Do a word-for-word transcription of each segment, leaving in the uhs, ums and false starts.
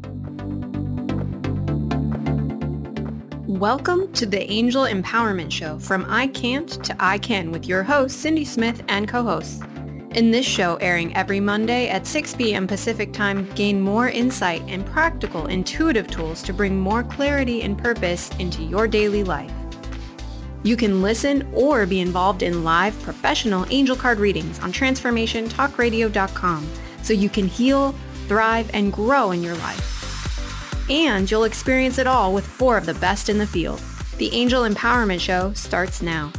Welcome to the Angel Empowerment Show, from I Can't to I Can, with your host, Cindy Smith, and co-hosts. In this show, airing every Monday at six p.m. Pacific Time, gain more insight and practical, intuitive tools to bring more clarity and purpose into your daily life. You can listen or be involved in live professional angel card readings on transformation talk radio dot com so you can heal, thrive, and grow in your life. And you'll experience it all with four of the best in the field. The Angel Empowerment Show starts now.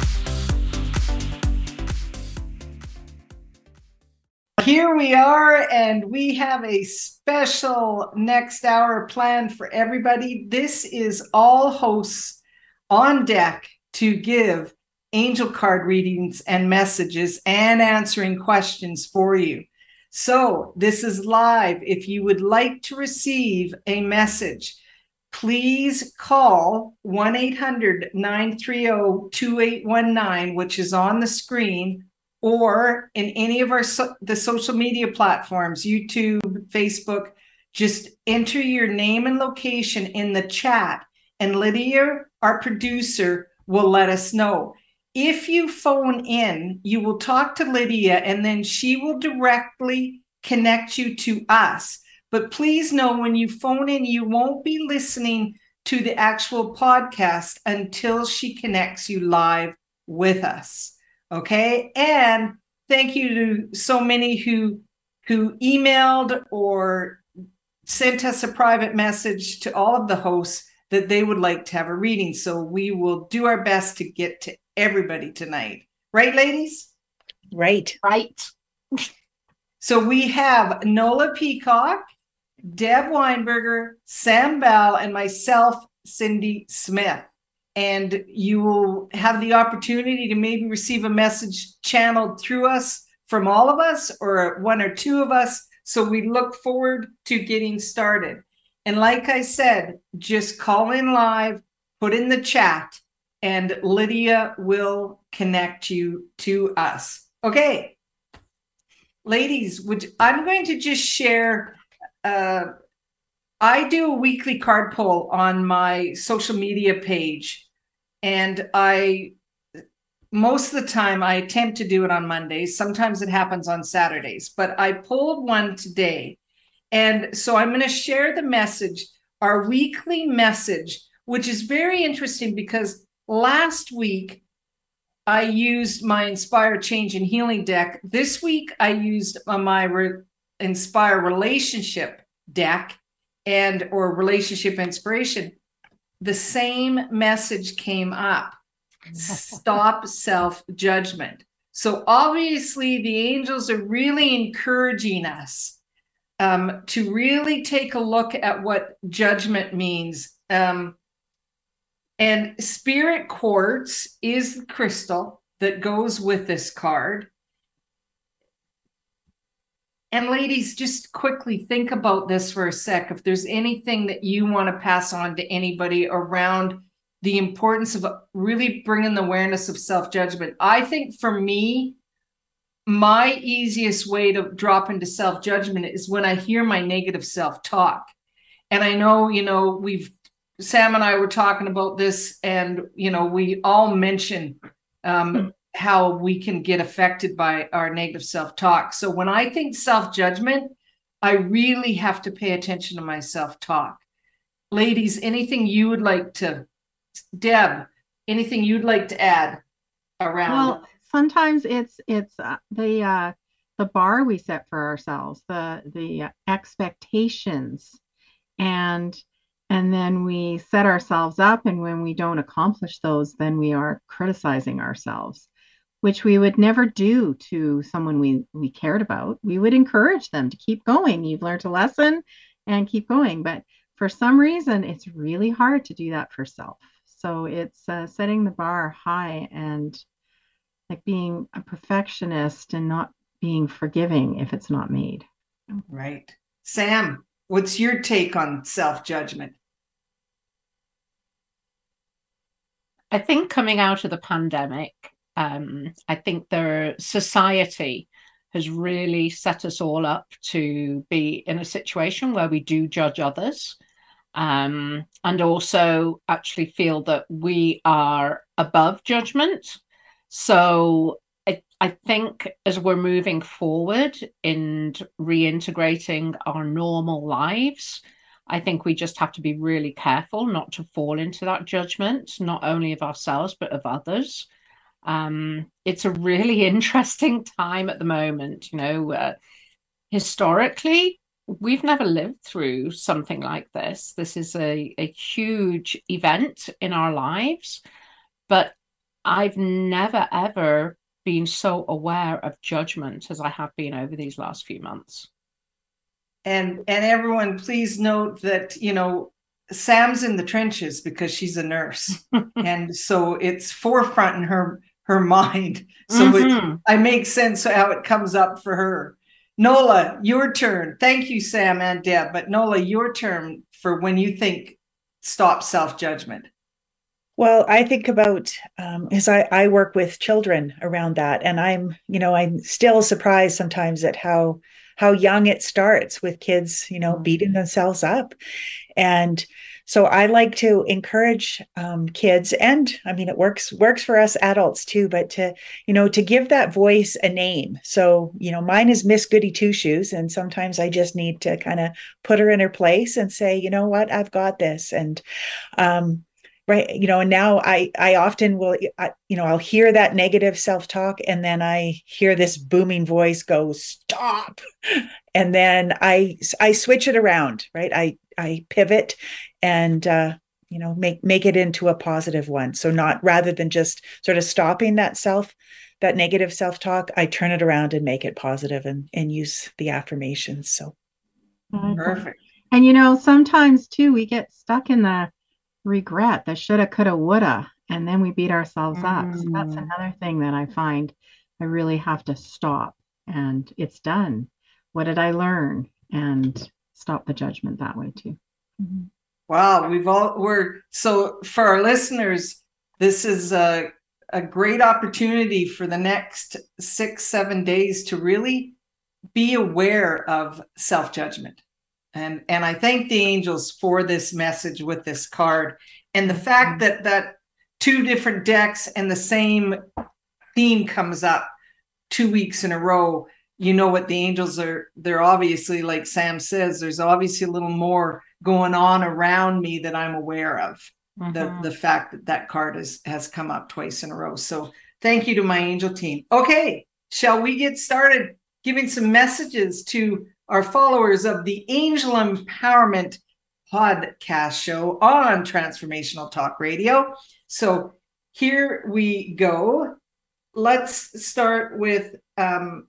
Here we are, and we have a special next hour planned for everybody. This is all hosts on deck to give angel card readings and messages and answering questions for you. So this is live. If you would like to receive a message, please call one eight hundred nine three zero two eight one nine, which is on the screen, or in any of our so- the social media platforms, YouTube, Facebook. Just enter your name and location in the chat, and Lydia, our producer, will let us know. If you phone in, you will talk to Lydia, and then she will directly connect you to us. But please know, when you phone in, you won't be listening to the actual podcast until she connects you live with us. Okay? And thank you to so many who who emailed or sent us a private message to all of the hosts that they would like to have a reading. So we will do our best to get to everybody tonight. Right, ladies? Right. Right. So we have Nola Peacock, Deb Weinberger, Sam Bell, and myself, Cindy Smith. And you will have the opportunity to maybe receive a message channeled through us from all of us, or one or two of us. So we look forward to getting started. And like I said, just call in live, put in the chat, and Lydia will connect you to us. Okay, ladies, would I'm going to just share. Uh, I do a weekly card pull on my social media page, and I most of the time I attempt to do it on Mondays. Sometimes it happens on Saturdays, but I pulled one today, and so I'm going to share the message, our weekly message, which is very interesting because last week, I used my Inspire Change and Healing deck. This week, I used my Re- Inspire Relationship deck and or Relationship Inspiration. The same message came up. Stop self-judgment. So obviously, the angels are really encouraging us um, to really take a look at what judgment means. Um, And Spirit Quartz is the crystal that goes with this card. And ladies, just quickly think about this for a sec. If there's anything that you want to pass on to anybody around the importance of really bringing the awareness of self-judgment. I think for me, my easiest way to drop into self-judgment is when I hear my negative self-talk. And I know, you know, we've Sam and I were talking about this, and, you know, we all mention um, mm-hmm. how we can get affected by our negative self-talk. So when I think self-judgment, I really have to pay attention to my self-talk. Ladies, anything you would like to, Deb, anything you'd like to add around? Well, sometimes it's it's uh, the uh, the bar we set for ourselves, the the expectations, and And then we set ourselves up, and when we don't accomplish those, then we are criticizing ourselves, which we would never do to someone we, we cared about. We would encourage them to keep going. You've learned a lesson and keep going. But for some reason, it's really hard to do that for self. So it's uh, setting the bar high and like being a perfectionist and not being forgiving if it's not made. Right. Sam, what's your take on self-judgment? I think coming out of the pandemic, um, I think the society has really set us all up to be in a situation where we do judge others, um, and also actually feel that we are above judgment. So I, I think as we're moving forward and reintegrating our normal lives, I think we just have to be really careful not to fall into that judgment, not only of ourselves, but of others. Um, it's a really interesting time at the moment. You know, uh, historically, we've never lived through something like this. This is a, a huge event in our lives, but I've never, ever been so aware of judgment as I have been over these last few months. And and everyone, please note that, you know, Sam's in the trenches because she's a nurse. And so it's forefront in her her mind. So mm-hmm. it, I make sense how it comes up for her. Nola, your turn. Thank you, Sam and Deb. But Nola, your turn for when you think stop self-judgment. Well, I think about, um, as I, I work with children around that, and I'm, you know, I'm still surprised sometimes at how how young it starts with kids, you know, beating themselves up. And so I like to encourage um, kids, and I mean, it works works for us adults too, but to, you know, to give that voice a name. So, you know, mine is Miss Goody Two Shoes. And sometimes I just need to kind of put her in her place and say, you know what, I've got this. And, um, right. You know, and now I, I often will, I, you know, I'll hear that negative self-talk, and then I hear this booming voice go, stop. And then I, I switch it around, right? I, I pivot and, uh, you know, make, make it into a positive one. So not, rather than just sort of stopping that self, that negative self-talk, I turn it around and make it positive and, and use the affirmations. So. Perfect. And, you know, sometimes too, we get stuck in the regret, the shoulda, coulda, woulda, and then we beat ourselves mm. up. So that's another thing that I find I really have to stop, and it's done. What did I learn? And stop the judgment that way too. Mm-hmm. Wow, we've all we're so for our listeners, this is a a great opportunity for the next six, seven days to really be aware of self-judgment. And, and I thank the angels for this message with this card, and the fact that that two different decks and the same theme comes up two weeks in a row. You know what the angels are, they're obviously, like Sam says, there's obviously a little more going on around me that I'm aware of. Mm-hmm. The, the fact that that card is, has come up twice in a row. So thank you to my angel team. Okay, shall we get started giving some messages to our followers of the Angel Empowerment podcast show on Transformational Talk Radio? So here we go. Let's start with um,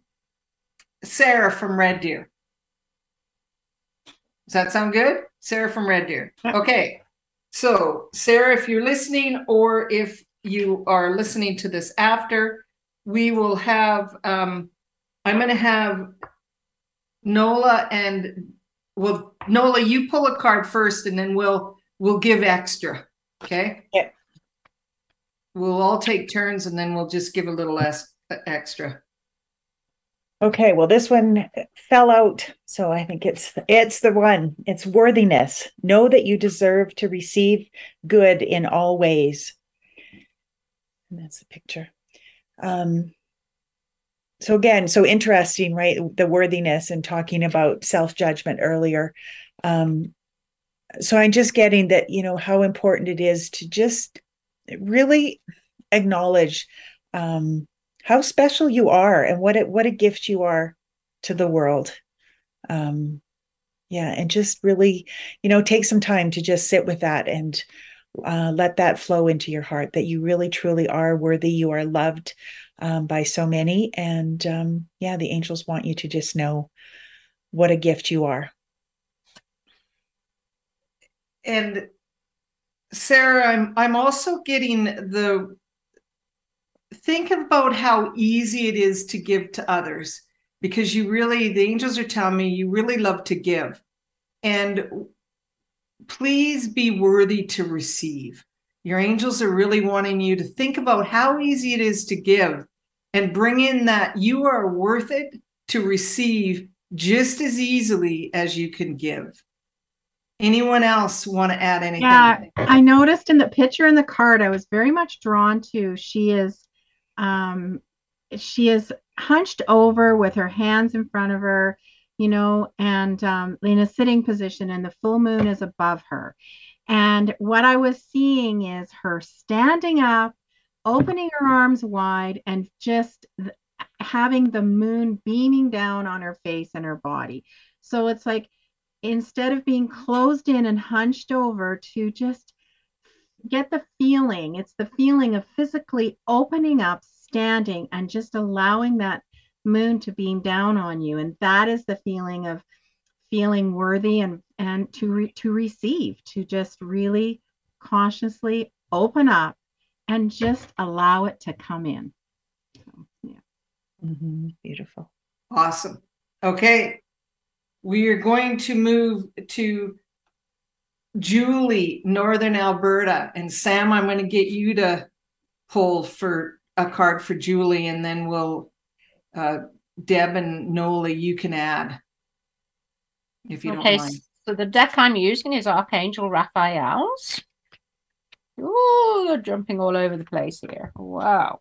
Sarah from Red Deer. Does that sound good? Sarah from Red Deer. Okay. So Sarah, if you're listening, or if you are listening to this after, we will have, um, I'm going to have Nola and, well, Nola, you pull a card first, and then we'll, we'll give extra. Okay. Yeah. We'll all take turns, and then we'll just give a little less extra. Okay, well, this one fell out, so I think it's it's the one. It's worthiness. Know that you deserve to receive good in all ways. And that's the picture. Um, so again, so interesting, right? The worthiness, and talking about self-judgment earlier. Um, so I'm just getting that, you know, how important it is to just really acknowledge um, how special you are, and what it, what a gift you are to the world. Um, yeah. And just really, you know, take some time to just sit with that, and uh, let that flow into your heart, that you really, truly are worthy. You are loved um, by so many. And um, yeah, the angels want you to just know what a gift you are. And Sarah, I'm, I'm also getting the, think about how easy it is to give to others, because you really, the angels are telling me you really love to give. And please be worthy to receive. Your angels are really wanting you to think about how easy it is to give, and bring in that you are worth it, to receive just as easily as you can give. Anyone else want to add anything? Yeah, I noticed in the picture in the card, I was very much drawn to, she is, um, she is hunched over with her hands in front of her, you know, and um, in a sitting position, and the full moon is above her. And what I was seeing is her standing up, opening her arms wide, and just th- having the moon beaming down on her face and her body. So it's like, instead of being closed in and hunched over, to just get the feeling, it's the feeling of physically opening up, standing, and just allowing that moon to beam down on you. And that is the feeling of feeling worthy and and to re, to receive, to just really cautiously open up and just allow it to come in. So, yeah. Mm-hmm. Beautiful. Awesome. Okay. We are going to move to Julie, Northern Alberta. And Sam, I'm going to get you to pull for a card for Julie, and then we'll, uh, Deb and Nola, you can add, if you Okay, don't mind. so the deck I'm using is Archangel Raphael's. Ooh, you're jumping all over the place here. Wow.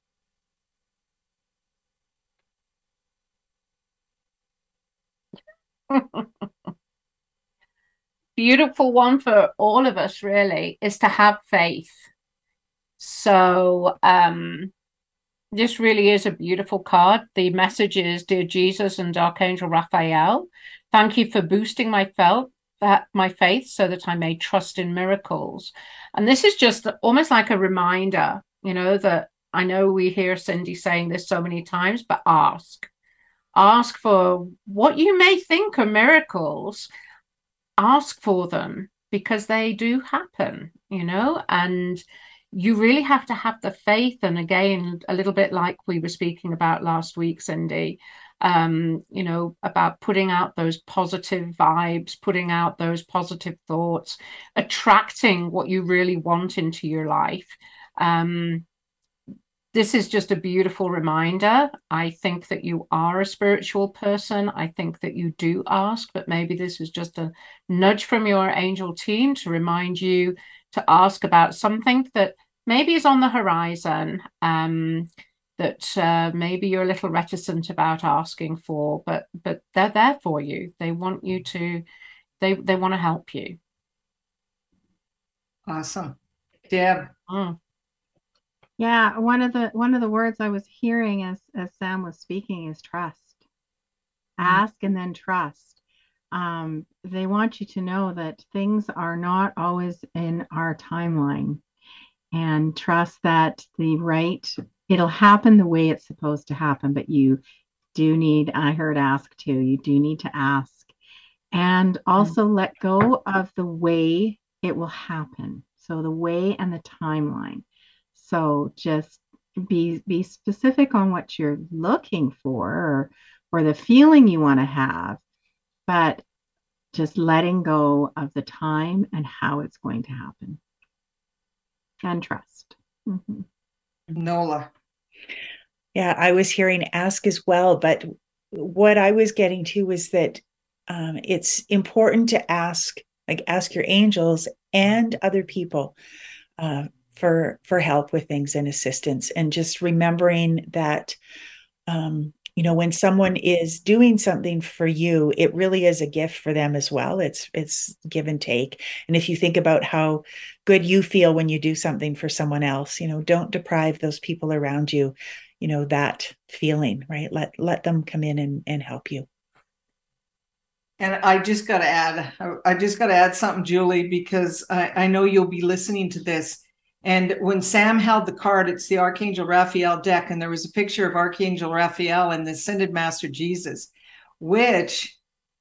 Beautiful one for all of us, really, is to have faith. So um this really is a beautiful card. The message is, Dear Jesus and Archangel Raphael, thank you for boosting my felt that my faith so that I may trust in miracles. And this is just almost like a reminder, you know, that I know we hear Cindy saying this so many times, but ask. Ask for what you may think are miracles. Ask for them, because they do happen, you know, and you really have to have the faith. And again, a little bit like we were speaking about last week, Cindy, um, you know, about putting out those positive vibes, putting out those positive thoughts, attracting what you really want into your life. Um, This is just a beautiful reminder. I think that you are a spiritual person. I think that you do ask, but maybe this is just a nudge from your angel team to remind you to ask about something that maybe is on the horizon, um, that uh, maybe you're a little reticent about asking for, but but they're there for you. They want you to, they they want to help you. Awesome. Deb. Mm. Yeah, one of the one of the words I was hearing as as Sam was speaking is trust. Ask and then trust. Um, they want you to know that things are not always in our timeline, and trust that the right, it'll happen the way it's supposed to happen. But you do need, I heard ask too, you do need to ask, and also mm-hmm. let go of the way it will happen. So the way and the timeline. So just be be specific on what you're looking for, or, or the feeling you want to have, but just letting go of the time and how it's going to happen. And trust. Mm-hmm. Nola. Yeah, I was hearing ask as well, but what I was getting to was that um, it's important to ask, like ask your angels and other people uh, for for help with things and assistance, and just remembering that um you know, when someone is doing something for you, it really is a gift for them as well. It's it's give and take. And if you think about how good you feel when you do something for someone else, you know, don't deprive those people around you, you know, that feeling, right? Let let them come in and, and help you. And I just got to add, I just got to add something, Julie, because I, I know you'll be listening to this. And when Sam held the card, it's the Archangel Raphael deck, and there was a picture of Archangel Raphael and the Ascended Master Jesus, which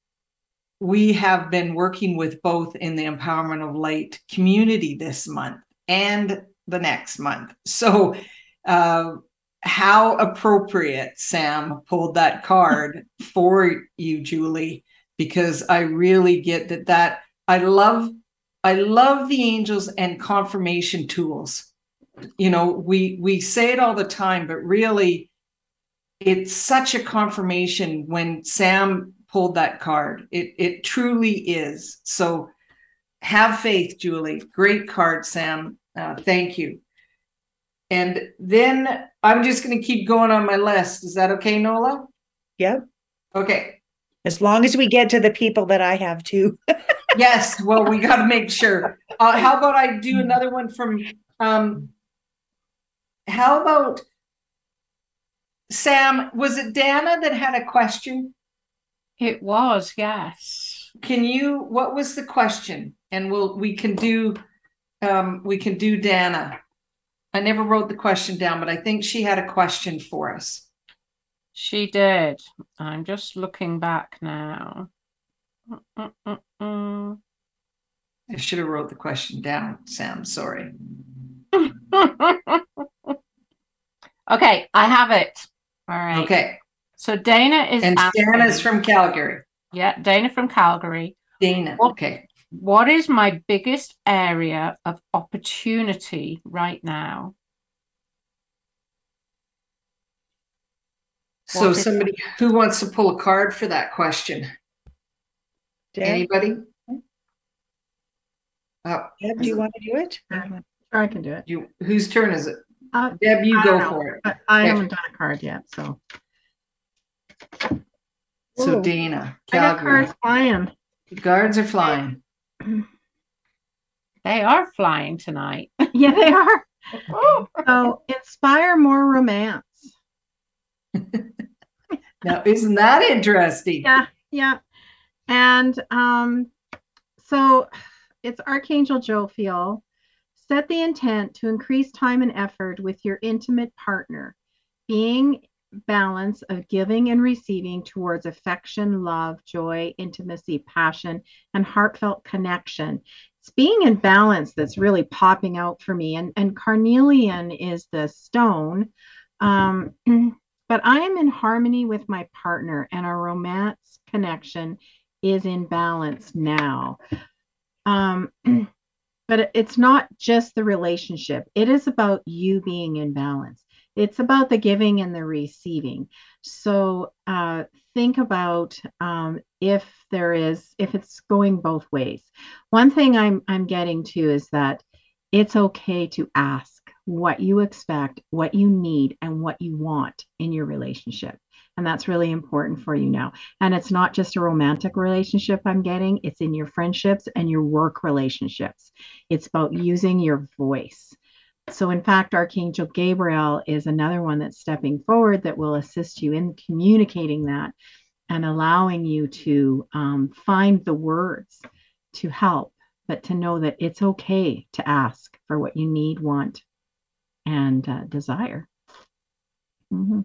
we have been working with both in the Empowerment of Light community this month and the next month. So uh, how appropriate Sam pulled that card for you, Julie, because I really get that, that I love I love the angels and confirmation tools. You know, we we say it all the time, but really, it's such a confirmation when Sam pulled that card. It it truly is. So have faith, Julie. Great card, Sam. Uh, thank you. And then I'm just going to keep going on my list. Is that okay, Nola? Yep. Okay. As long as we get to the people that I have too. Yes. Well, we got to make sure. Uh, how about I do another one from, um, how about Sam? Was it Dana that had a question? It was, yes. Can you, what was the question? And we'll, we can do, um, we can do Dana. I never wrote the question down, but I think she had a question for us. She did. I'm just looking back now. Mm-mm-mm-mm. I should have wrote the question down, Sam. Sorry. Okay, I have it. All right. Okay. So Dana is And asking, Dana's from Calgary. yeah, Dana from Calgary. Dana. What- Okay. What is my biggest area of opportunity right now? So What is- somebody who wants to pull a card for that question? Deb, Anybody? Uh, Deb, do you want to do it? Sure, I can do it. you, whose turn is it? Uh, Deb, you I go don't know, for it. but I Okay. haven't done a card yet, so So Ooh. Dana, I got Calgary. cards flying. The guards are flying. They are flying tonight. Yeah, they are. So inspire more romance. Now, isn't that interesting? Yeah, yeah. And um, so it's Archangel Jophiel. Set the intent to increase time and effort with your intimate partner, being balance of giving and receiving towards affection, love, joy, intimacy, passion, and heartfelt connection. It's being in balance that's really popping out for me. And, and carnelian is the stone. Um, but I am in harmony with my partner, and our romance connection is in balance now. Um, but it's not just the relationship. It is about you being in balance. It's about the giving and the receiving. So uh, think about um, if there is, if it's going both ways. One thing I'm I'm getting to is that it's okay to ask what you expect, what you need, and what you want in your relationship. And that's really important for you now. And it's not just a romantic relationship I'm getting, it's in your friendships and your work relationships. It's about using your voice. So in fact, Archangel Gabriel is another one that's stepping forward that will assist you in communicating that and allowing you to um, find the words to help, but to know that it's okay to ask for what you need, want, and uh, desire. Mm-hmm.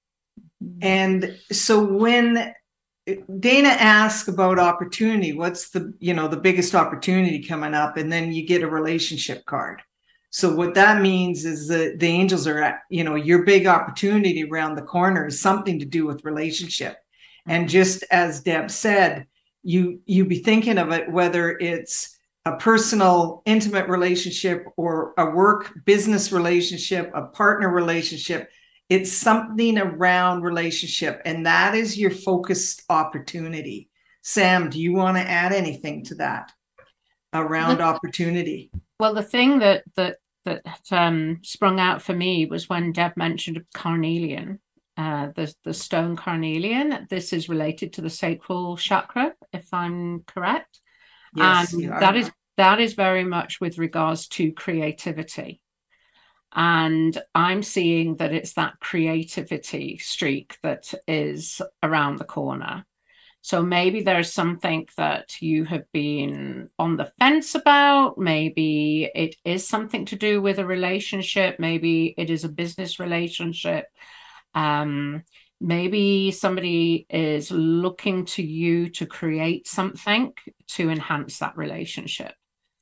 And so when Dana asks about opportunity, what's the, you know, the biggest opportunity coming up? And then you get a relationship card. So what that means is that the angels are at, you know, your big opportunity around the corner is something to do with relationship. And just as Deb said, you, you be thinking of it, whether it's a personal, intimate relationship or a work business relationship, a partner relationship, it's something around relationship. And that is your focused opportunity. Sam, do you want to add anything to that around opportunity? Well, the thing that that that um, sprung out for me was when Deb mentioned carnelian, uh, the the stone carnelian. This is related to the sacral chakra, if I'm correct. Yes, and you are. that is that is very much with regards to creativity. And I'm seeing that it's that creativity streak that is around the corner. So maybe there's something that you have been on the fence about. Maybe it is something to do with a relationship. Maybe it is a business relationship. Um, maybe somebody is looking to you to create something to enhance that relationship.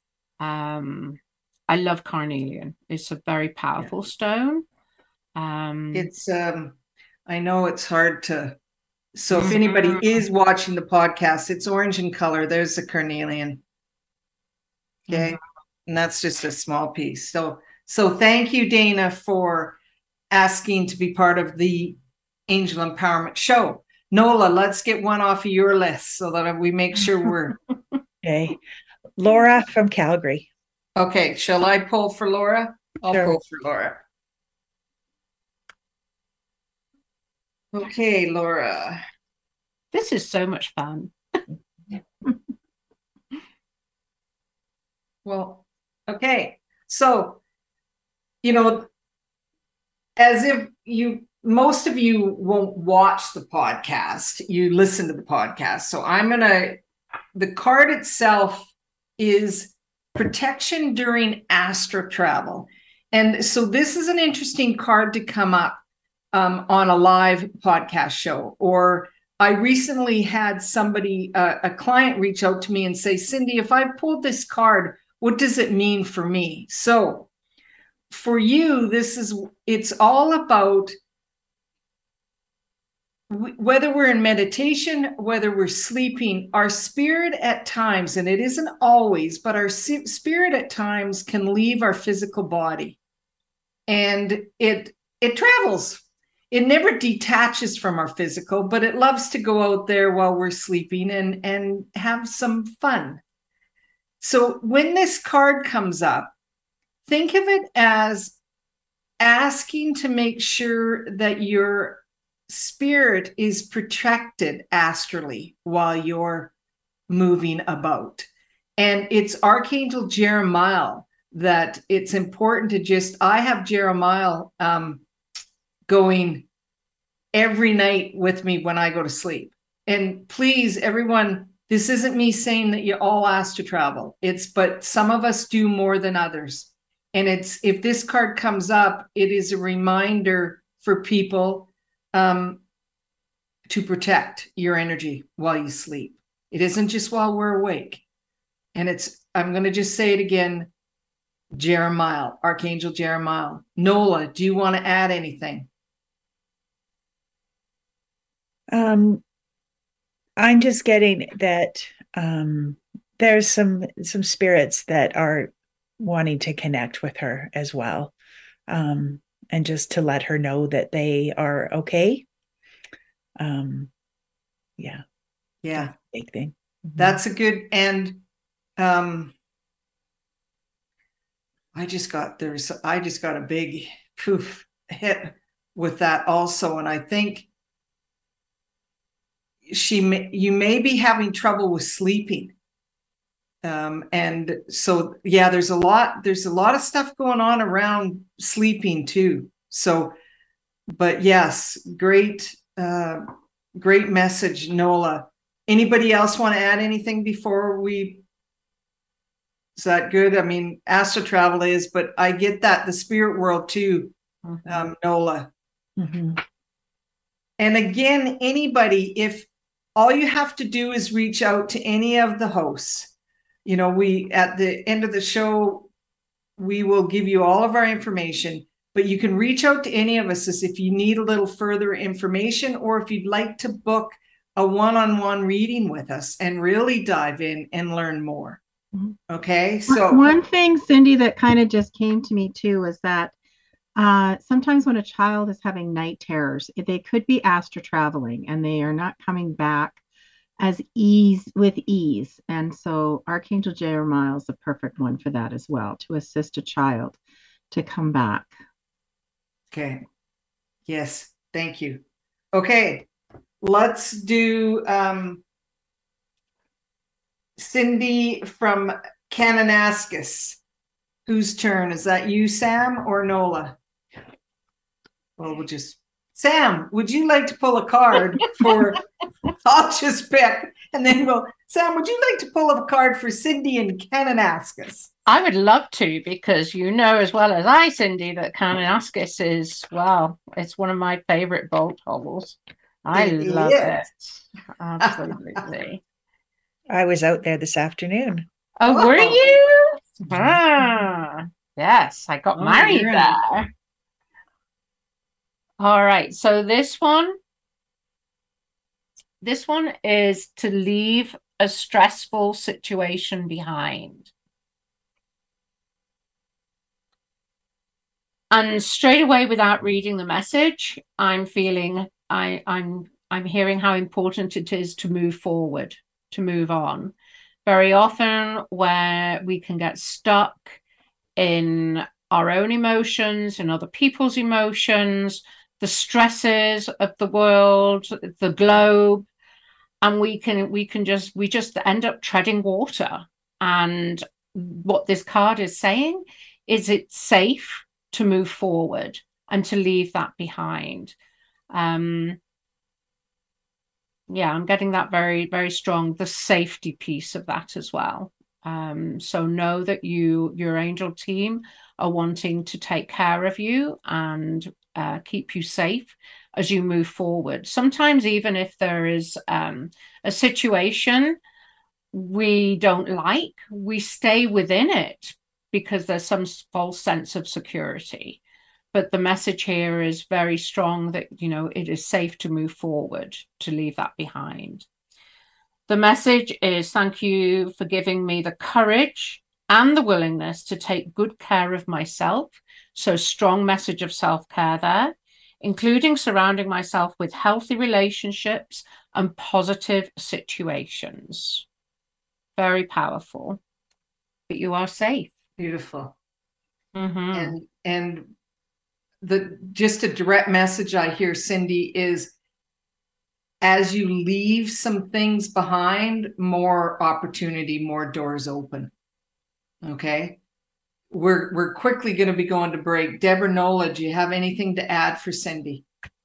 Um, I love carnelian. It's a very powerful yeah. stone. Um, it's, um, I know it's hard to, so if anybody is watching the podcast, it's orange in color. There's the carnelian. Okay. Mm-hmm. And that's just a small piece. So, so thank you, Dana, for asking to be part of the Angel Empowerment Show. Nola, let's get one off of your list so that we make sure we're Okay. Laura from Calgary. okay. Shall I pull for Laura? I'll Sure. pull for Laura. Okay, Laura. This is so much fun. Well, okay. So, you know, as if you, most of you won't watch the podcast, you listen to the podcast. So I'm going to, the card itself is protection during astral travel. And so this is an interesting card to come up um, on a live podcast show. Or I recently had somebody, uh, a client reach out to me and say, Cindy, if I pulled this card, what does it mean for me? So for you, this is, it's all about w- whether we're in meditation, whether we're sleeping, our spirit at times, and it isn't always, but our si- spirit at times can leave our physical body, and it, it travels. It never detaches from our physical, but it loves to go out there while we're sleeping and, and have some fun. So when this card comes up, think of it as asking to make sure that your spirit is protected astrally while you're moving about. And it's Archangel Jeremiah that it's important to just, I have Jeremiah um, going every night with me when I go to sleep. And please, everyone, this isn't me saying that you all asked to travel. It's, but some of us do more than others. And it's, if this card comes up, it is a reminder for people um, to protect your energy while you sleep. It isn't just while we're awake. And it's, I'm going to just say it again, Jeremiah, Archangel Jeremiah. Nola, do you want to add anything? Um, I'm just getting that um, there's some some spirits that are wanting to connect with her as well, um, and just to let her know that they are okay. Um, yeah, Yeah, that's a big thing. Mm-hmm. that's a good, and um, I just got there's I just got a big poof hit with that also, and I think she may, you may be having trouble with sleeping. Um, and so, yeah, there's a lot, there's a lot of stuff going on around sleeping too. So, but yes, great, uh, great message, Nola. Anybody else want to add anything before we, is that good? I mean, astral travel is, but I get that, the spirit world too, mm-hmm. um, Nola. Mm-hmm. And again, anybody, if all you have to do is reach out to any of the hosts. You know, we, at the end of the show, we will give you all of our information, but you can reach out to any of us as if you need a little further information, or if you'd like to book a one-on-one reading with us and really dive in and learn more. Okay. So one thing, Cindy, that kind of just came to me too, is that uh, sometimes when a child is having night terrors, they could be astral traveling and they are not coming back as ease with ease. And so Archangel Jeremiah is the perfect one for that as well, to assist a child to come back. Okay. Yes. Thank you. Okay. Let's do um, Cindy from Kananaskis. Whose turn? Is that you, Sam, or Nola? Well, we'll just... Sam, would you like to pull a card for... I'll just pick, and then we'll... Sam, would you like to pull a card for Cindy and Kananaskis? I would love to, because you know as well as I, Cindy, that Kananaskis is, well, it's one of my favorite bolt holes. I It love is. it. Absolutely. I was out there this afternoon. Oh, Oh. were you? Ah, yes, I got Oh, married you're in- there. All right, so this one, this one is to leave a stressful situation behind. And straight away, without reading the message, I'm feeling I, I'm I'm hearing how important it is to move forward, to move on. Very often where we can get stuck in our own emotions and other people's emotions, the stresses of the world, the globe, and we can we can just we just end up treading water. And what this card is saying is it's safe to move forward and to leave that behind. Um, yeah, I'm getting that very, very strong, the safety piece of that as well. Um, so know that you, your angel team are wanting to take care of you and uh, keep you safe as you move forward. Sometimes even if there is um, a situation we don't like, we stay within it because there's some false sense of security. But the message here is very strong that, you know, it is safe to move forward, to leave that behind. The message is thank you for giving me the courage and the willingness to take good care of myself. So strong message of self-care there, including surrounding myself with healthy relationships and positive situations. Very powerful. But you are safe. Beautiful. Mm-hmm. And and the just a direct message I hear, Cindy, is as you leave some things behind, more opportunity, more doors open. Okay. We're we're quickly going to be going to break. Deborah, Nola, do you have anything to add for Cindy?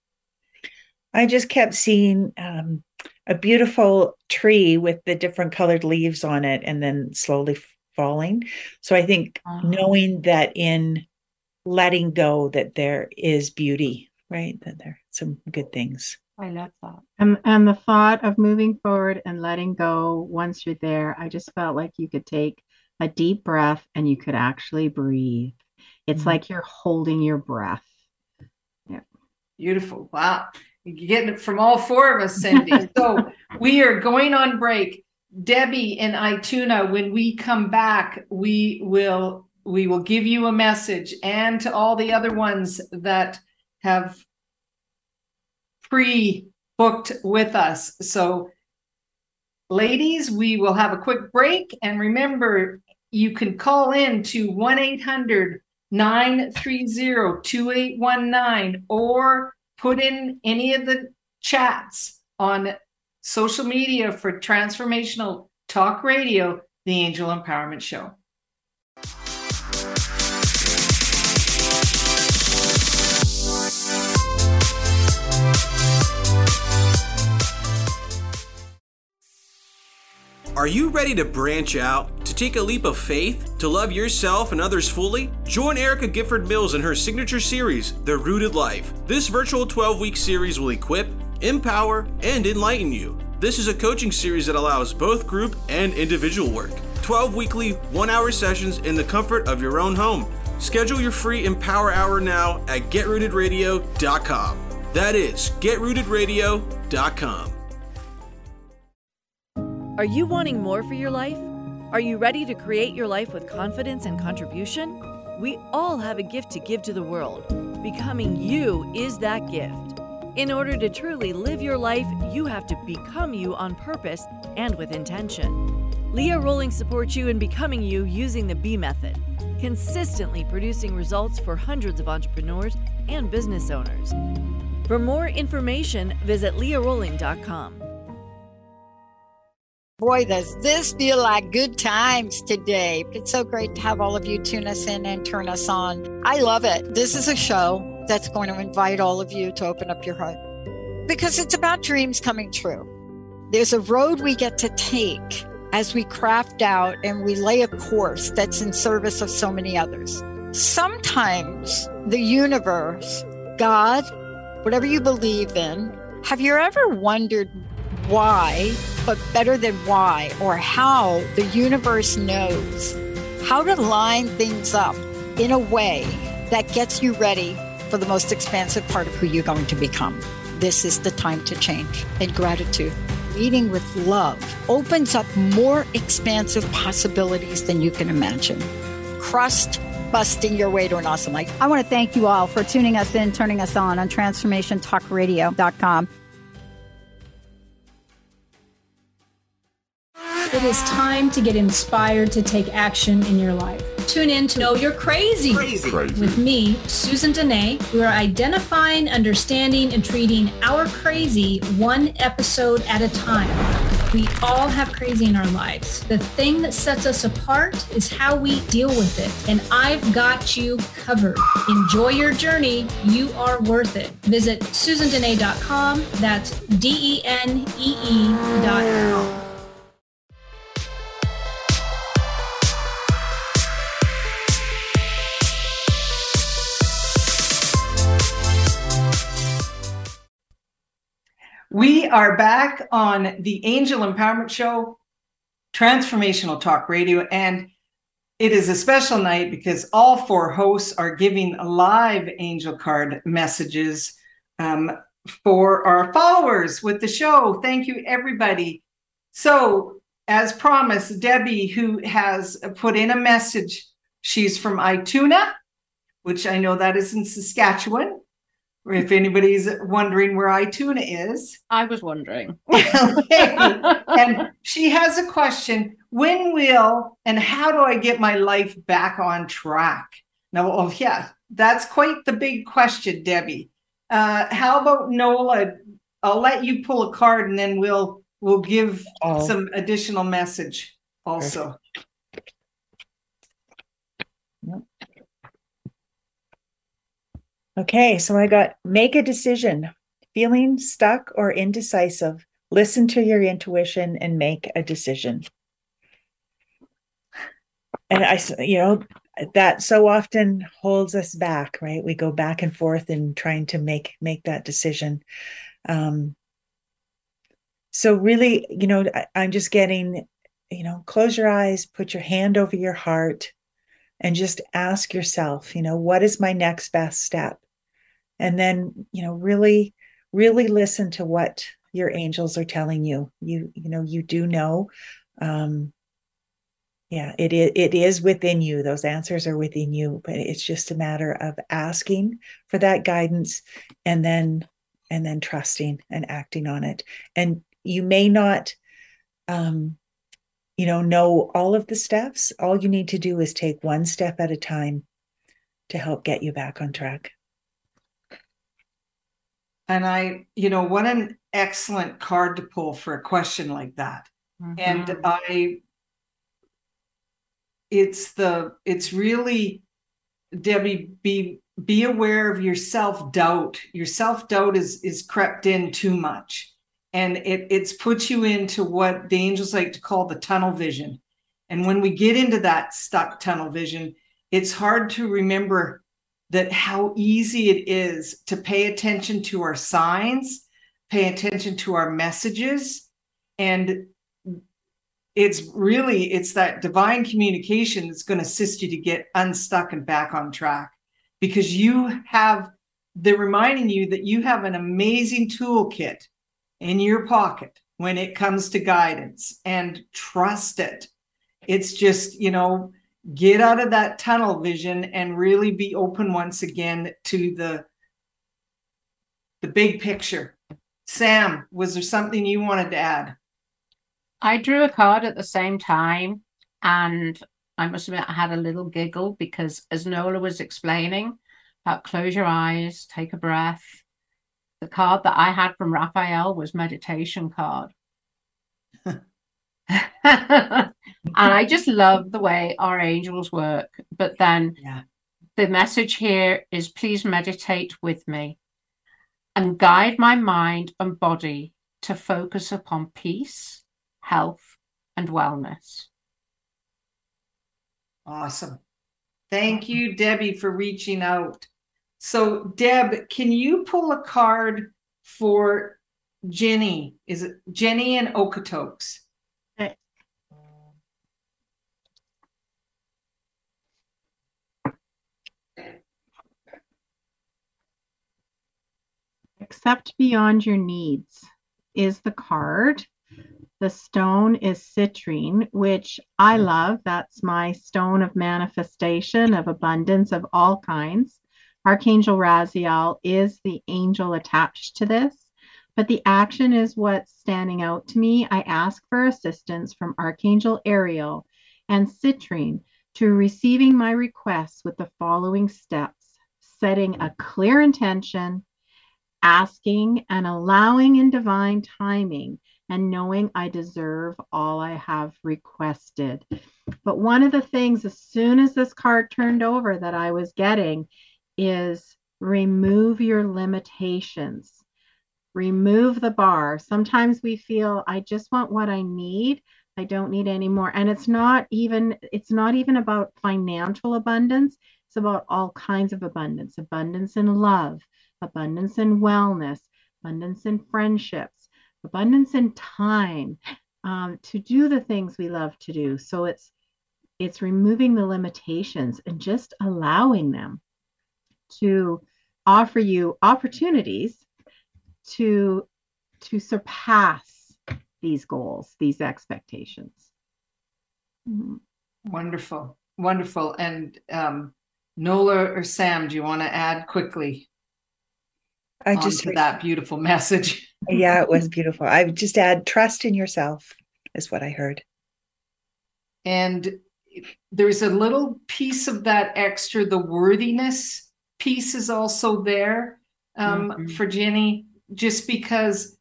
I just kept seeing um, a beautiful tree with the different colored leaves on it and then slowly falling. So I think uh-huh. knowing that in letting go, that there is beauty, right? That there are some good things. I love that. And, and the thought of moving forward and letting go, once you're there, I just felt like you could take a deep breath and you could actually breathe. It's mm-hmm. like you're holding your breath. Yeah. Beautiful. Wow. You're getting it from all four of us, Cindy. So we are going on break. Debbie and Ituna, when we come back, we will we will give you a message, and to all the other ones that have pre-booked with us. So ladies, we will have a quick break, and remember, you can call in to one eight hundred nine three zero two eight one nine or put in any of the chats on social media for Transformational Talk Radio, the Angel Empowerment Show. Are you ready to branch out, to take a leap of faith, to love yourself and others fully? Join Erica Gifford Mills in her signature series, The Rooted Life. This virtual twelve-week series will equip, empower, and enlighten you. This is a coaching series that allows both group and individual work. twelve weekly, one-hour sessions in the comfort of your own home. Schedule your free Empower Hour now at get rooted radio dot com. That is get rooted radio dot com. Are you wanting more for your life? Are you ready to create your life with confidence and contribution? We all have a gift to give to the world. Becoming you is that gift. In order to truly live your life, you have to become you on purpose and with intention. Leah Rolling supports you in becoming you using the B method, consistently producing results for hundreds of entrepreneurs and business owners. For more information, visit leah rolling dot com. Boy, does this feel like good times today. It's so great to have all of you tune us in and turn us on. I love it. This is a show that's going to invite all of you to open up your heart because it's about dreams coming true. There's a road we get to take as we craft out and we lay a course that's in service of so many others. Sometimes the universe, God, whatever you believe in, have you ever wondered why, but better than why, or how the universe knows how to line things up in a way that gets you ready for the most expansive part of who you're going to become? This is the time to change. And gratitude, leading with love, opens up more expansive possibilities than you can imagine. Crust busting your way to an awesome life. I want to thank you all for tuning us in, turning us on on transformation talk radio dot com. It is time to get inspired to take action in your life. Tune in to Know You're Crazy, Crazy. Crazy. with me, Susan Dene. We are identifying, understanding, and treating our crazy one episode at a time. We all have crazy in our lives. The thing that sets us apart is how we deal with it. And I've got you covered. Enjoy your journey. You are worth it. Visit susan dene dot com. That's D E N E E dot com. We are back on the Angel Empowerment Show, Transformational Talk Radio, and it is a special night because all four hosts are giving live angel card messages um, for our followers with the show. Thank you, everybody. So, as promised, Debbie, who has put in a message, she's from Ituna, which I know that is in Saskatchewan. If anybody's wondering where Ituna is. I was wondering. And she has a question. When will and how do I get my life back on track? Now, oh yeah, that's quite the big question, Debbie. Uh, how about Nola? I'll let you pull a card and then we'll we'll give Oh. some additional message also. Okay, so I got make a decision. Feeling stuck or indecisive, listen to your intuition and make a decision. And I, s- you know, that so often holds us back, right? We go back and forth in trying to make make that decision. Um, so really, you know, I, I'm just getting, you know, close your eyes, put your hand over your heart, and just ask yourself, you know, what is my next best step? And then, you know, really, really listen to what your angels are telling you. You, you know, you do know. Um, yeah, it is, it is within you. Those answers are within you, but it's just a matter of asking for that guidance and then, and then trusting and acting on it. And you may not, um, you know, know all of the steps. All you need to do is take one step at a time to help get you back on track. And I, you know, what an excellent card to pull for a question like that. Mhm. And I, it's the, it's really, Debbie, be, be aware of your self-doubt. Your self-doubt is, is crept in too much. And it, it's put you into what the angels like to call the tunnel vision. And when we get into that stuck tunnel vision, it's hard to remember that how easy it is to pay attention to our signs, pay attention to our messages. And it's really, it's that divine communication that's going to assist you to get unstuck and back on track, because you have, they're reminding you that you have an amazing toolkit in your pocket when it comes to guidance, and trust it. It's just, you know, get out of that tunnel vision and really be open once again to the, the big picture. Sam, was there something you wanted to add? I drew a card at the same time, and I must admit I had a little giggle because as Nola was explaining about close your eyes, take a breath, the card that I had from Raphael was meditation card. And I just love the way our angels work. But then Yeah. the message here is please meditate with me and guide my mind and body to focus upon peace, health, and wellness. Awesome. Thank you, Debbie, for reaching out. So, Deb, can you pull a card for Jenny? Is it Jenny and Okotoks? Okay. Accept beyond your needs is the card. The stone is citrine, which I love. That's my stone of manifestation, of abundance of all kinds. Archangel Raziel is the angel attached to this, but the action is what's standing out to me. I ask for assistance from Archangel Ariel and citrine to receiving my requests with the following steps: setting a clear intention, asking and allowing in divine timing, and knowing I deserve all I have requested. But one of the things, as soon as this card turned over, that I was getting is remove your limitations. Remove the bar. Sometimes we feel, I just want what I need. I don't need any more. And it's not even, it's not even about financial abundance. It's about all kinds of abundance, abundance in love, abundance in wellness, abundance in friendships, abundance in time, um, to do the things we love to do. So it's it's removing the limitations and just allowing them to offer you opportunities to to surpass these goals, these expectations. Mm-hmm. Wonderful, wonderful. And um, Nola or Sam, do you want to add quickly? I just to that beautiful message. Yeah, it was beautiful. I would just add trust in yourself is what I heard. And there's a little piece of that extra, the worthiness piece is also there um, mm-hmm. for Jenny, just because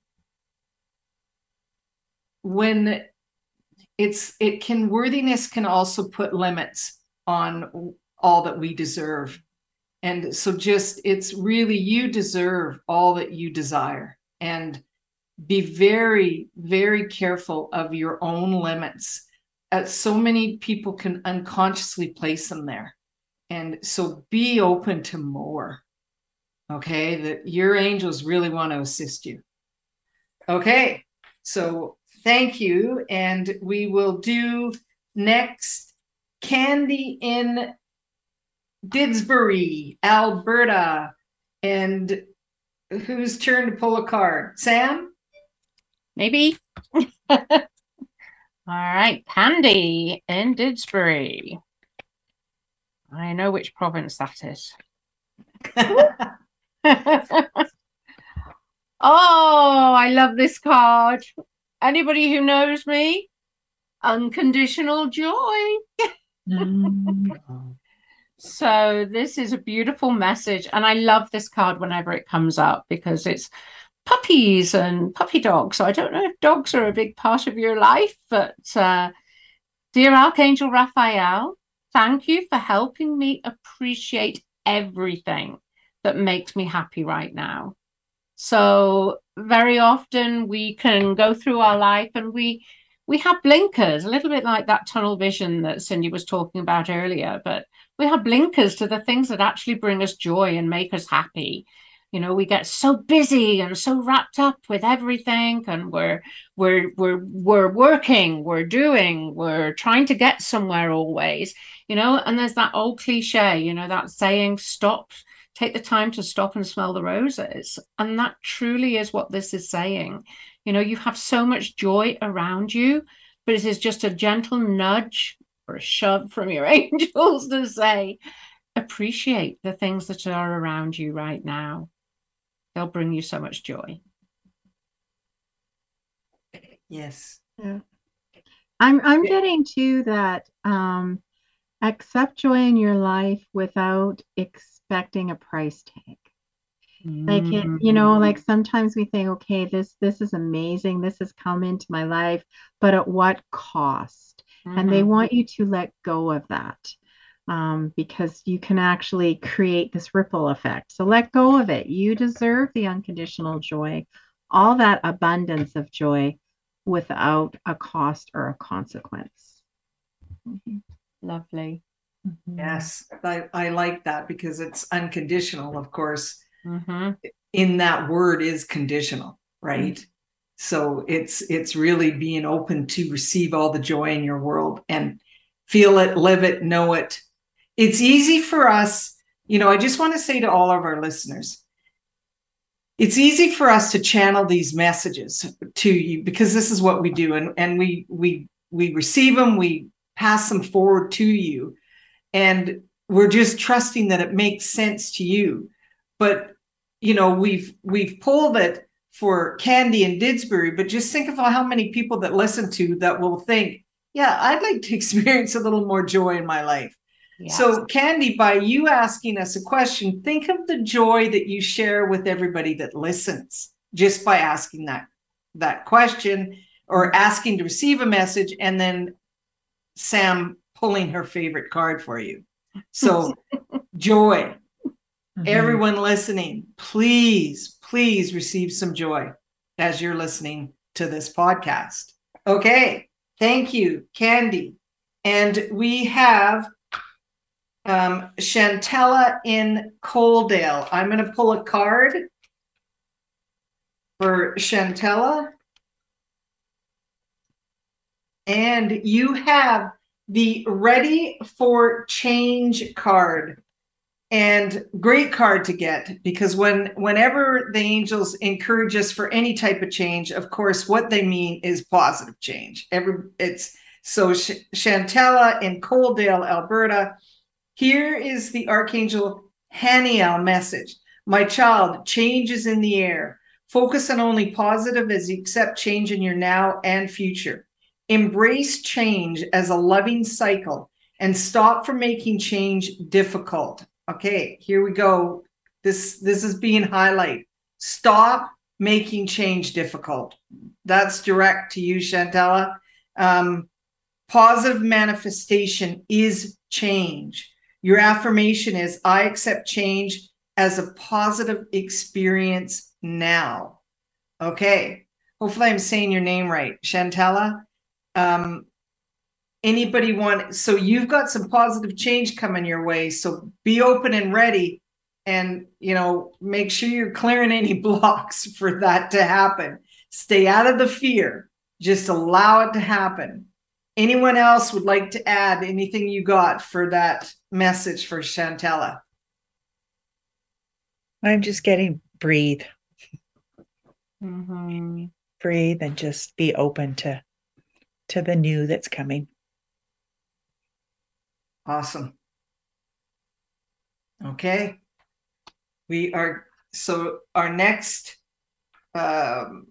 when it's, it can, worthiness can also put limits on all that we deserve. And so just, it's really, you deserve all that you desire, and be very, very careful of your own limits. Uh, so many people can unconsciously place them there. And so be open to more. Okay. That your angels really want to assist you. Okay. So thank you. And we will do next Candy in Didsbury, Alberta. And whose turn to pull a card? Sam? Maybe. All right, Candy in Didsbury. I know which province that is. Oh, I love this card. Anybody who knows me? Unconditional joy. So this is a beautiful message, and I love this card whenever it comes up because it's puppies and puppy dogs. So I don't know if dogs are a big part of your life, but uh, dear Archangel Raphael, thank you for helping me appreciate everything that makes me happy right now. So very often we can go through our life and we we have blinkers, a little bit like that tunnel vision that Cindy was talking about earlier, but we have blinkers to the things that actually bring us joy and make us happy. You know, we get so busy and so wrapped up with everything, and we're we're we're we're working, we're doing, we're trying to get somewhere always, you know, and there's that old cliche, you know, that saying, stop, take the time to stop and smell the roses. And that truly is what this is saying. You know, you have so much joy around you, but it is just a gentle nudge or a shove from your angels to say, appreciate the things that are around you right now. They'll bring you so much joy. Yes. Yeah. I'm I'm getting to that. Um, accept joy in your life without expecting a price tag. Like it, you know, like sometimes we think, okay, this this is amazing. This has come into my life, but at what cost? Mm-hmm. And they want you to let go of that. Um, because you can actually create this ripple effect. So let go of it. You deserve the unconditional joy, all that abundance of joy without a cost or a consequence. Mm-hmm. Lovely. Mm-hmm. Yes, I, I like that because it's unconditional, of course. Mm-hmm. In that word is conditional, right? Mm-hmm. So it's it's really being open to receive all the joy in your world and feel it, live it, know it. It's easy for us, you know, I just want to say to all of our listeners, it's easy for us to channel these messages to you because this is what we do. And, and we, we, we receive them, we pass them forward to you. And we're just trusting that it makes sense to you. But, you know, we've, we've pulled it for Candy and Didsbury, but just think of how many people that listen to that will think, yeah, I'd like to experience a little more joy in my life. Yes. So Candy, by you asking us a question, think of the joy that you share with everybody that listens just by asking that, that question or asking to receive a message, and then Sam pulling her favorite card for you. So joy. Mm-hmm. Everyone listening, please, please receive some joy as you're listening to this podcast. Okay. Thank you, Candy. And we have um, Chantella in Coaldale. I'm going to pull a card for Chantella. And you have the Ready for Change card. And great card to get, because when whenever the angels encourage us for any type of change, of course, what they mean is positive change. Every it's so Sh- Chantella in Coaldale, Alberta. Here is the Archangel Haniel message. My child, change is in the air. Focus on only positive as you accept change in your now and future. Embrace change as a loving cycle and stop from making change difficult. Okay, here we go. This, this is being highlighted. Stop making change difficult. That's direct to you, Chantella. Um, positive manifestation is change. Your affirmation is, I accept change as a positive experience now. Okay, hopefully I'm saying your name right, Chantella. Um, Anybody want, so you've got some positive change coming your way. So be open and ready, and, you know, make sure you're clearing any blocks for that to happen. Stay out of the fear. Just allow it to happen. Anyone else would like to add anything you got for that message for Chantella? I'm just getting breathe. Mm-hmm. Breathe and just be open to, to the new that's coming. Awesome. Okay. We are, so our next, um,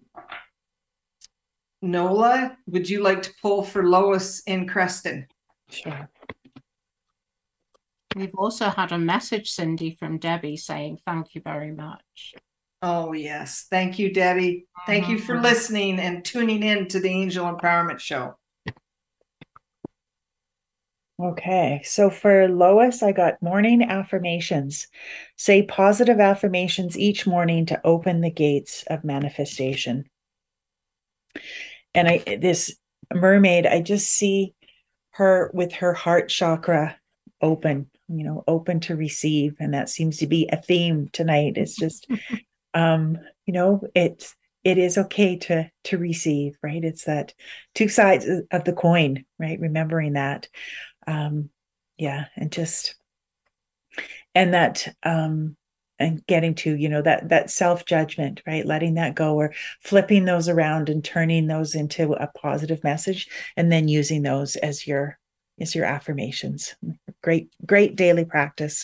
Nola, would you like to pull for Lois in Creston? Sure. We've also had a message, Cindy, from Debbie saying, thank you very much. Oh, yes. Thank you, Debbie. Thank mm-hmm. you for listening and tuning in to the Angel Empowerment Show. Okay, so for Lois, I got morning affirmations. Say positive affirmations each morning to open the gates of manifestation. And I, this mermaid, I just see her with her heart chakra open, you know, open to receive. And that seems to be a theme tonight. It's just, um, you know, it's, it is okay to, to receive, right? It's that two sides of the coin, right? Remembering that. Um, yeah, and just, and that, um, and getting to, you know, that, that self-judgment, right? Letting that go, or flipping those around and turning those into a positive message, and then using those as your, as your affirmations. Great, great daily practice.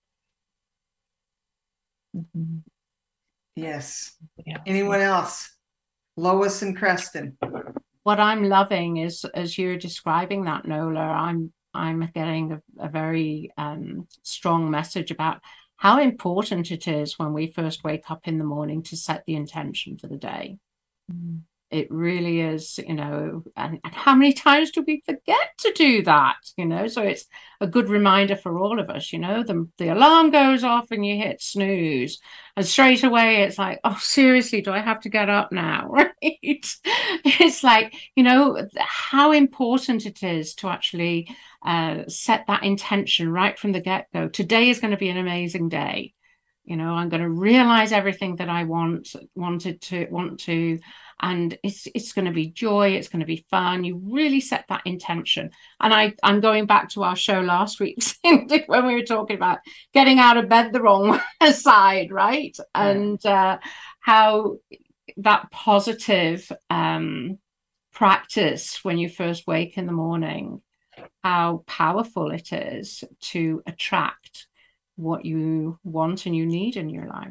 Mm-hmm. Yes. Yeah. Anyone else? Lois and Creston. What I'm loving is, as you're describing that, Nola, I'm I'm getting a, a very um, strong message about how important it is when we first wake up in the morning to set the intention for the day. Mm. It really is, you know, and, and how many times do we forget to do that, you know? So it's a good reminder for all of us, you know, the, the alarm goes off and you hit snooze, and straight away it's like, oh, seriously, do I have to get up now? Right? It's like, you know, how important it is to actually uh, set that intention right from the get-go. Today is going to be an amazing day. You know, I'm going to realize everything that I want, wanted to, want to, and it's it's going to be joy. It's going to be fun. You really set that intention. And I, I'm going back to our show last week, Cindy, when we were talking about getting out of bed the wrong side, right? Yeah. And uh, how that positive um, practice when you first wake in the morning, how powerful it is to attract what you want and you need in your life.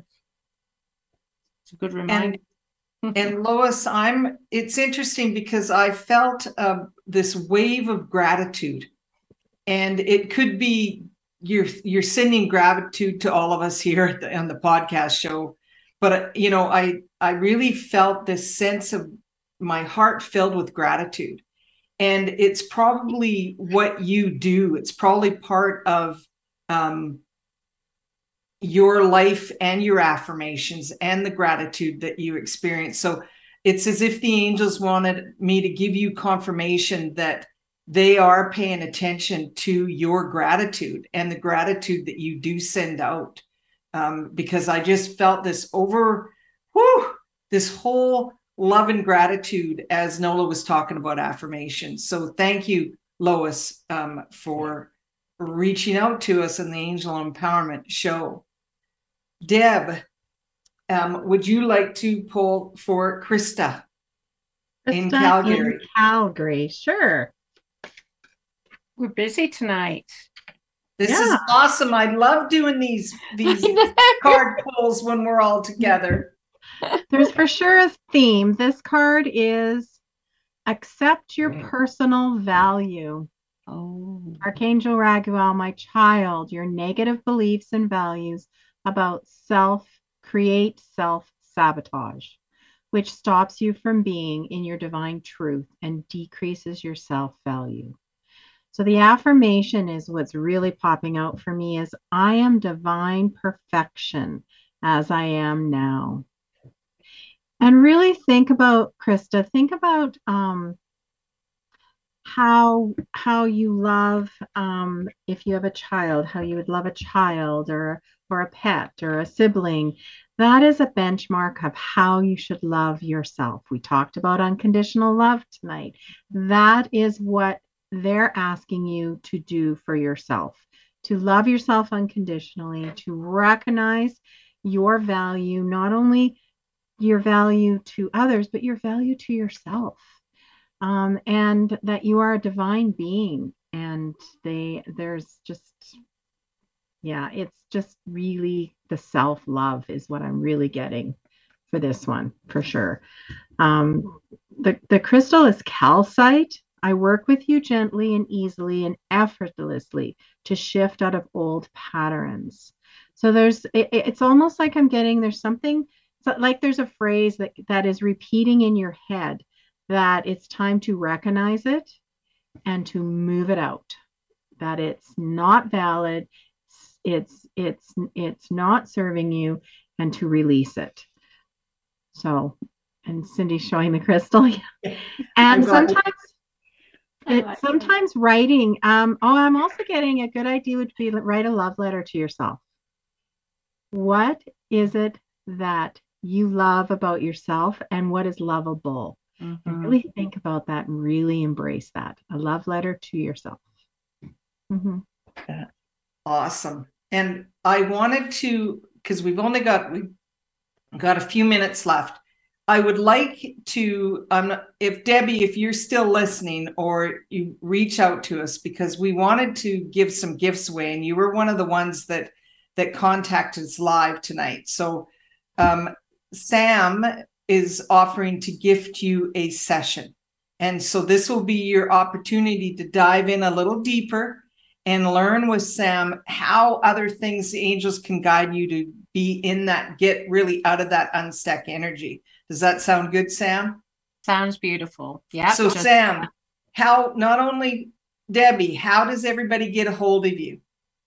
It's a good reminder. And, and Lois, I'm, it's interesting because I felt uh, this wave of gratitude, and it could be you're, you're sending gratitude to all of us here at the, on the podcast show. But, uh, you know, I, I really felt this sense of my heart filled with gratitude, and it's probably what you do. It's probably part of, um, your life and your affirmations and the gratitude that you experience. So it's as if the angels wanted me to give you confirmation that they are paying attention to your gratitude and the gratitude that you do send out. Um, because I just felt this over, whew, this whole love and gratitude as Nola was talking about affirmations. So thank you, Lois, um, for reaching out to us in the Angel Empowerment Show. Deb, um, would you like to pull for Krista, Krista in Calgary? In Calgary, sure. We're busy tonight. This Yeah. is awesome. I love doing these these card pulls when we're all together. There's for sure a theme. This card is accept your personal value. Oh. Archangel Raguel, my child, your negative beliefs and values about self create self-sabotage, which stops you from being in your divine truth and decreases your self-value. So the affirmation is what's really popping out for me is I am divine perfection as I am now. And really think about, Krista, think about um, how how you love, um, if you have a child, how you would love a child or or a pet or a sibling. That is a benchmark of how you should love yourself. We talked about unconditional love tonight. That is what they're asking you to do for yourself, to love yourself unconditionally, to recognize your value, not only your value to others, but your value to yourself. Um, and that you are a divine being. And they there's just Yeah, it's just really the self-love is what I'm really getting for this one, for sure. Um, the, the crystal is calcite. I work with you gently and easily and effortlessly to shift out of old patterns. So there's, it, it's almost like I'm getting, there's something, like there's a phrase that, that is repeating in your head that it's time to recognize it and to move it out, that it's not valid. It's it's it's not serving you, and to release it. So, and Cindy's showing the crystal. And sometimes it, it sometimes writing. Um, oh, I'm also getting a good idea would be write a love letter to yourself. What is it that you love about yourself, and what is lovable? Mm-hmm. And really think about that and really embrace that. A love letter to yourself. Mm-hmm. Yeah. Awesome. And I wanted to, because we've only got we've got a few minutes left. I would like to, um, if Debbie, if you're still listening, or you reach out to us, because we wanted to give some gifts away, and you were one of the ones that that contacted us live tonight. So um, Sam is offering to gift you a session, and so this will be your opportunity to dive in a little deeper and learn with Sam how other things the angels can guide you to be in that, get really out of that unstuck energy. Does that sound good, Sam? Sounds beautiful. Yeah. So just- Sam, how, not only Debbie, how does everybody get a hold of you?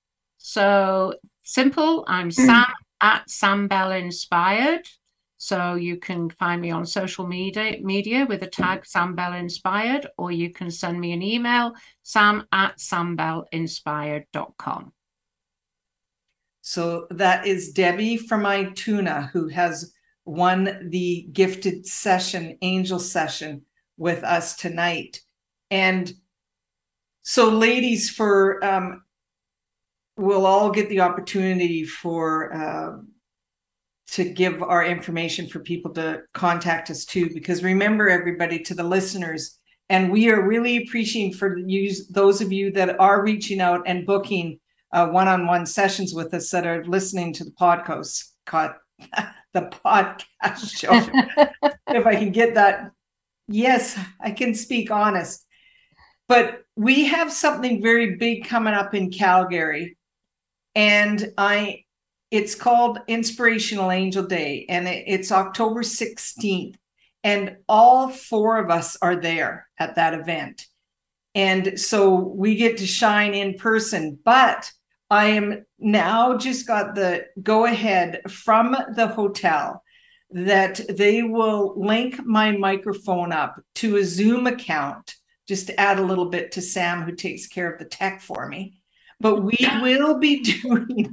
So simple. I'm Sam at Sam Bell Inspired. So you can find me on social media media with the tag Sam Bell Inspired, or you can send me an email, sam at sam bell inspired dot com. So that is Debbie from Ituna, who has won the gifted session, angel session with us tonight. And so ladies, for um, we'll all get the opportunity for uh, to give our information for people to contact us too, because remember, everybody, to the listeners, and we are really appreciating for you, those of you that are reaching out and booking uh, one-on-one sessions with us that are listening to the podcast, the podcast show. If I can get that. Yes, I can speak honest. But we have something very big coming up in Calgary, and I it's called Inspirational Angel Day, and it, it's October sixteenth, and all four of us are there at that event. And so we get to shine in person, but I am now just got the go ahead from the hotel that they will link my microphone up to a Zoom account, just to add a little bit to Sam, who takes care of the tech for me. But we will be doing,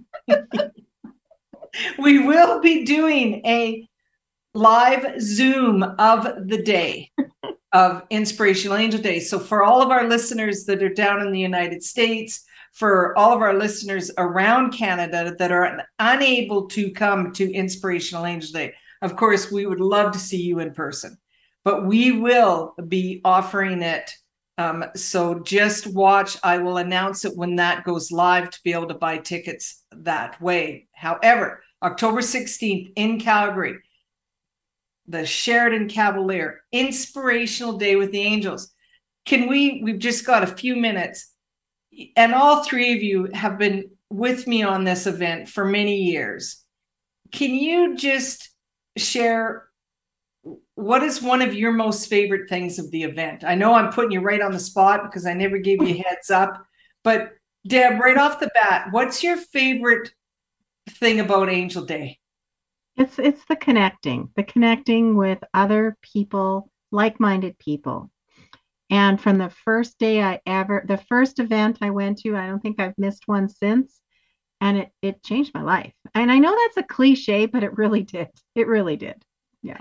we will be doing a live Zoom of the day of Inspirational Angel Day. So for all of our listeners that are down in the United States, for all of our listeners around Canada that are unable to come to Inspirational Angel Day, of course, we would love to see you in person, but we will be offering it. Um, so just watch. I will announce it when that goes live to be able to buy tickets that way. However, October sixteenth in Calgary, the Sheridan Cavalier, Inspirational Day with the Angels. Can we, we've just got a few minutes, and all three of you have been with me on this event for many years. Can you just share what is one of your most favorite things of the event? I know I'm putting you right on the spot because I never gave you a heads up, but Deb, right off the bat, what's your favorite thing about Angel Day? It's it's the connecting, the connecting with other people, like-minded people. And from the first day I ever, the first event I went to, I don't think I've missed one since, and it it changed my life. And I know that's a cliche, but it really did. It really did. Yeah.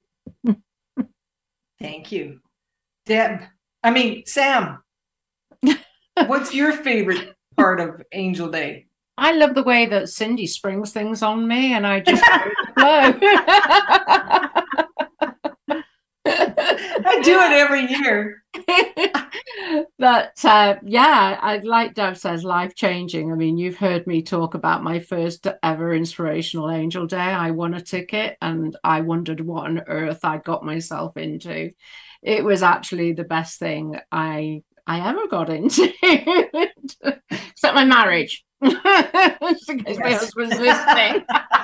Thank you. Deb, I mean, Sam, what's your favorite part of Angel Day? I love the way that Cindy springs things on me, and I just flow. I do it every year. But uh, yeah, I like Deb says, life changing. I mean, you've heard me talk about my first ever Inspirational Angel Day. I won a ticket and I wondered what on earth I got myself into. It was actually the best thing I I ever got into, except my marriage. Just in case yes. my husband's listening.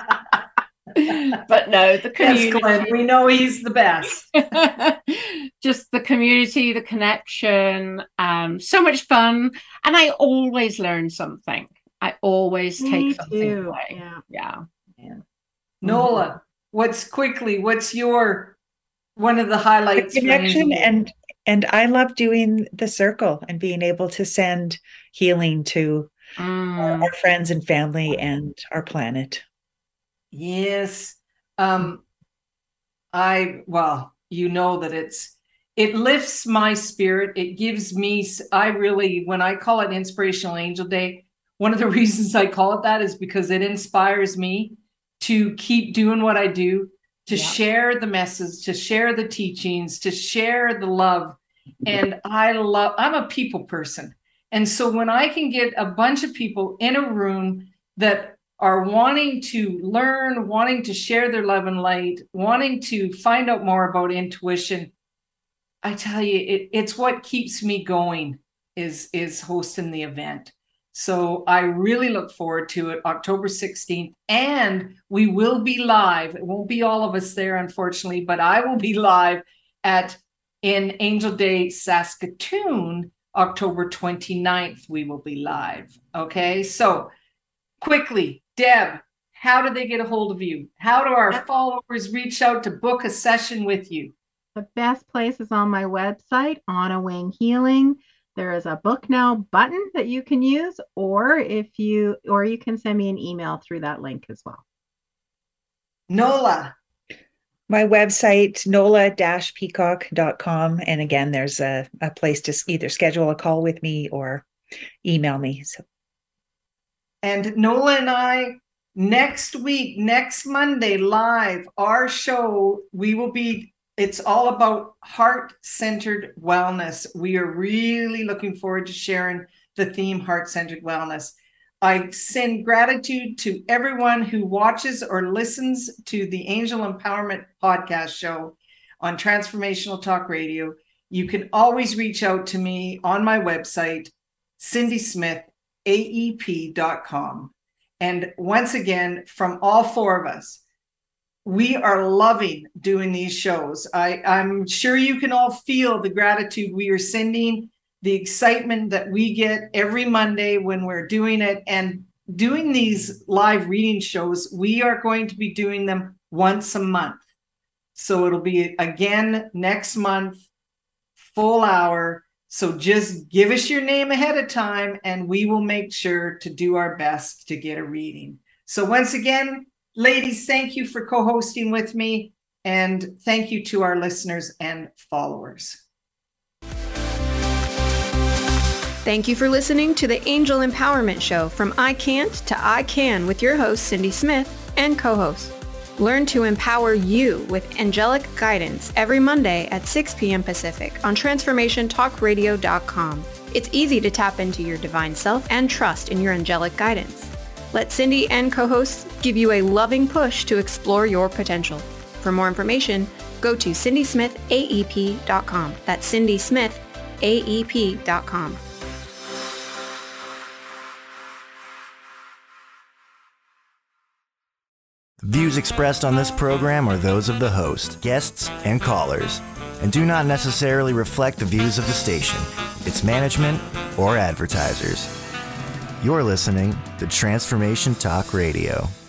But no, the community. Yes, Glenn, we know he's the best. Just the community, the connection, um, so much fun. And I always learn something. I always take Me something too. away. Yeah. Yeah. yeah. Nola, what's quickly, what's your one of the highlights? The connection and and I love doing the circle and being able to send healing to mm. our, our friends and family and our planet. Yes. Um, I, well, you know that it's, it lifts my spirit. It gives me, I really, when I call it Inspirational Angel Day, one of the reasons I call it that is because it inspires me to keep doing what I do, to yeah. share the message, to share the teachings, to share the love. And I love, I'm a people person. And so when I can get a bunch of people in a room that are wanting to learn, wanting to share their love and light, wanting to find out more about intuition, I tell you, it, it's what keeps me going is, is hosting the event. So I really look forward to it, October sixteenth, and we will be live. It won't be all of us there, unfortunately, but I will be live at in Angel Day, Saskatoon, October twenty-ninth. We will be live. Okay, so quickly, Deb, how do they get a hold of you? How do our followers reach out to book a session with you? The best place is on my website, Anna Wing Healing. there is a book now button that you can use, or if you or you can send me an email through that link as well. Nola. My website, nola dash peacock dot com. And again, there's a, a place to either schedule a call with me or email me. So. And Nola and I, next week, next Monday, live, our show, we will be, it's all about heart-centered wellness. We are really looking forward to sharing the theme heart-centered wellness. I send gratitude to everyone who watches or listens to the Angel Empowerment podcast show on Transformational Talk Radio. You can always reach out to me on my website, cindy smith a e p dot com. And once again, from all four of us, we are loving doing these shows. I, I'm sure you can all feel the gratitude we are sending, the excitement that we get every Monday when we're doing it. And doing these live reading shows, we are going to be doing them once a month. So it'll be again next month, full hour. So just give us your name ahead of time and we will make sure to do our best to get a reading. So once again, ladies, thank you for co-hosting with me. And thank you to our listeners and followers. Thank you for listening to the Angel Empowerment Show from I Can't to I Can with your host, Cindy Smith, and co-host. Learn to empower you with angelic guidance every Monday at six p.m. Pacific on transformation talk radio dot com. It's easy to tap into your divine self and trust in your angelic guidance. Let Cindy and co-hosts give you a loving push to explore your potential. For more information, go to cindy smith a e p dot com. That's cindy smith a e p dot com. Views expressed on this program are those of the host, guests, and callers, and do not necessarily reflect the views of the station, its management, or advertisers. You're listening to Transformation Talk Radio.